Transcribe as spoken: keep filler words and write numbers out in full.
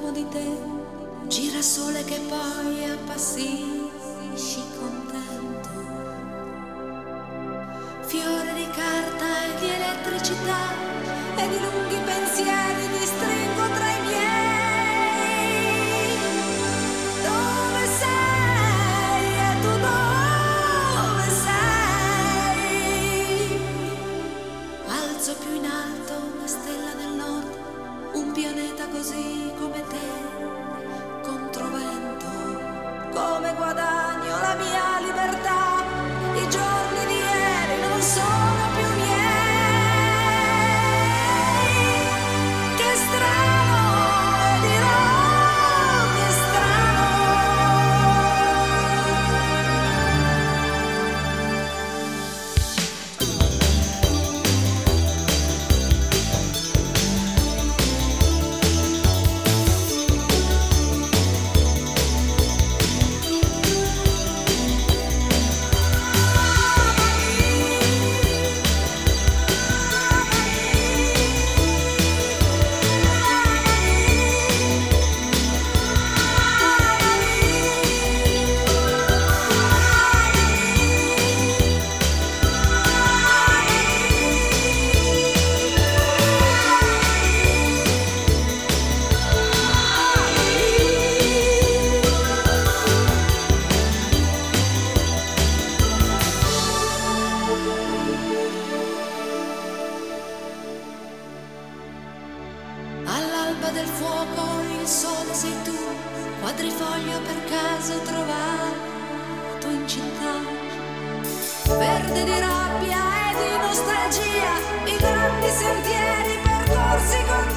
uomo di te, girasole che poi appassisci contento, fiore di carta e di elettricità e di lunghi pensieri ti stringo tra i miei. Dove sei e tu dove sei? Alzo più in alto una stella del nord, un pianeta così come te, controvento, come guadagno la mia libertà, i giorni di ieri non sono più miei. Che strano, e dirò che strano. All'alba del fuoco il sole sei tu, quadrifoglio per caso trovato in città, verde di rabbia e di nostalgia, i grandi sentieri percorsi con